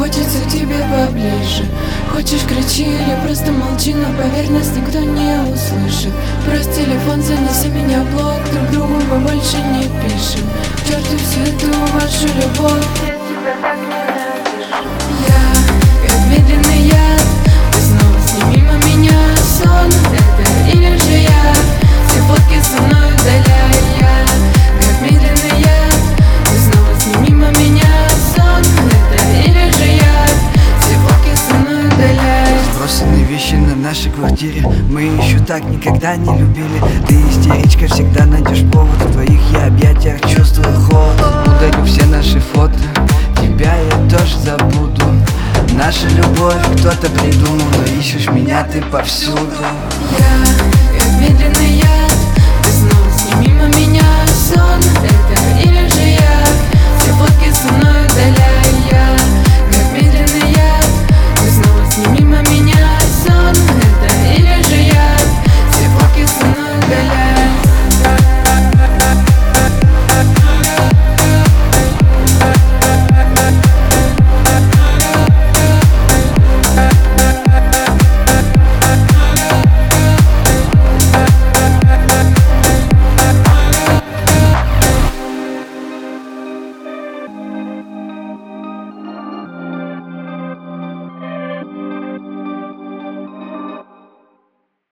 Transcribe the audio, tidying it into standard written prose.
хочется к тебе поближе. Хочешь, кричи или просто молчи, но поверь, нас никто не услышит. Брось телефон, занеси меня в блог, друг другу мы больше не пишем. К черту всю эту вашу любовь, я тебя так ненавижу. Я как медленный яд, ты снова сними мимо меня сон. Это или же я все фотки со мной удаляю. Я как медленный яд, ты снова сними мимо меня сон. Это или же я все фотки со мной удаляю. Брошенные вещи на нашей квартире мы еще так никогда не любили. Ты истеричка, всегда найдешь повод. В твоих я объятиях чувствую холод. Удалю все наши фото, тебя я тоже забуду. Наша любовь кто-то придумал, но ищешь меня ты повсюду. Я